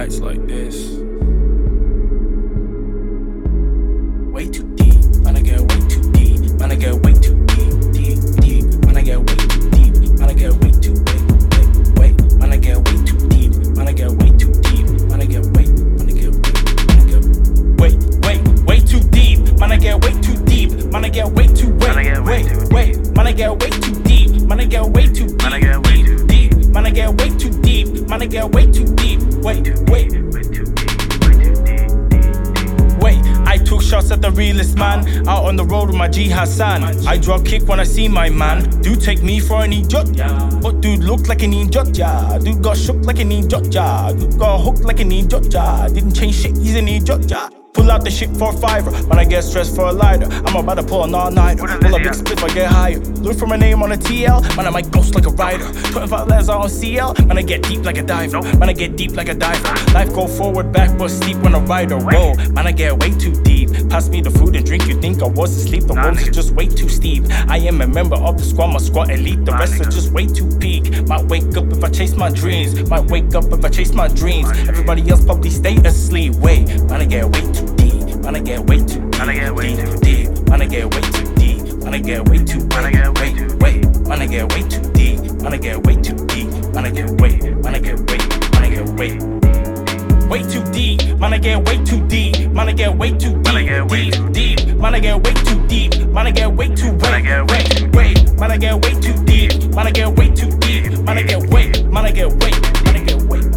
nights like this. Way too deep, man, I get way too deep. Man, I get way too deep, deep, deep. Man, I get way too deep. Man, I get way too wait. Man, I get way too deep. Man, I get way too deep. Man, I get way too deep. Man, I get way too deep. Man, I get way too wait. Man, I get way too deep. Man, I get way too deep. Man, I get way too deep. Man, I get way too deep. Man, I get way too deep. Wait. I took shots at the realest man, out on the road with my G Hassan. I drop kick when I see my man. Dude take me for an idiot, yeah. But dude looked like an idiot, yeah. Dude got shook like an idiot, yeah. Dude got hooked like an idiot, yeah. Didn't change shit, he's an idiot, yeah. Pull out the shit for a fiver, when I get stressed for a lighter. I'm about to pull an all-nighter. Pull a big split, I get higher. Look for my name on a TL, man, I might ghost like a rider. 25 letters on CL, man, I get deep like a diver. Man, I get deep like a diver. Life go forward, back, but steep when I ride a whoa. Man, I get way too deep. Pass me the food and drink, you think I was asleep. The roads is just way too steep. I am a member of the squad, my squad elite. The rest are just way too peak. Might wake up if I chase my dreams. Might wake up if I chase my dreams. Everybody else probably stay asleep. Wait, man, I get way too deep. Man, I get way too deep. Man, I get way too deep. Man, I get way too deep. Man, I get way too. Man, I get way too. Wait. Man, I get way too deep. Man, I get way too deep. Man, I get way. Man, I get way. Man, I get way. Way too deep. Man, I get way too deep. Man, I get way too deep. Man, I get way too deep. Man, I get way too deep. Man, I get way too. Wait. Man, I get way too deep. Man, I get way too deep. Man, I get way. Man, I get way. Man, I get way.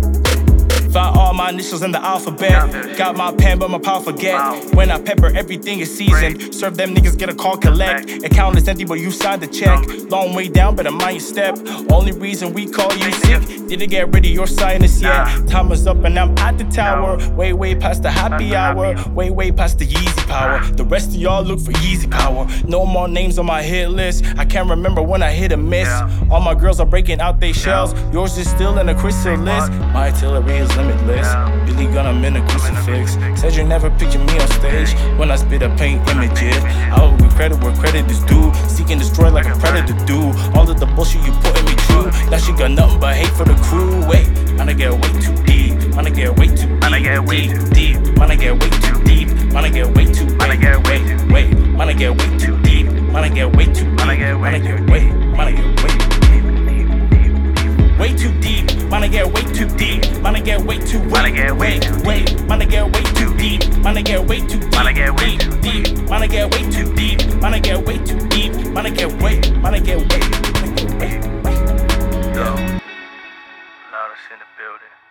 Found all my initials in the alphabet. Got my pen, but my power forget. When I pepper, everything is seasoned. Serve them niggas, get a call, collect. Account is empty, but you signed the check. Long way down, better mind your step. Only reason we call you sick, didn't get rid of your sinus yet. Time is up and I'm at the tower. Way past the happy hour. Way past the Yeezy power. The rest of y'all look for Yeezy power. No more names on my hit list. I can't remember when I hit a miss. All my girls are breaking out they shells. Yours is still in a crystal list. My artillery is limitless. Really gonna min a crucifix. Said you never picture me on stage. When I spit up paint images, I will give credit where credit is due. Seek and destroy like a predator do. All of the bullshit you put in me true. Now she got nothing but hate for the crew. Wait, man, I get way too deep. Man, I get way too deep. Man, I get way too deep. Man, I get way too deep. Man, I get way too. Man, I get way too. Wait, man, I get way too deep. Man, I get way too. Man, I get way too. Wait, man, I get way too deep. Man, I get way too deep. Man, I get way too. Man, I get way too. Wait, man, I get way too deep. Man, I get way too. Man, I get way too deep. Man, I get way too deep. Man, I get way too deep. Man, I get way. Man, I get way. Man, I get way. Yo, Loudest in the building.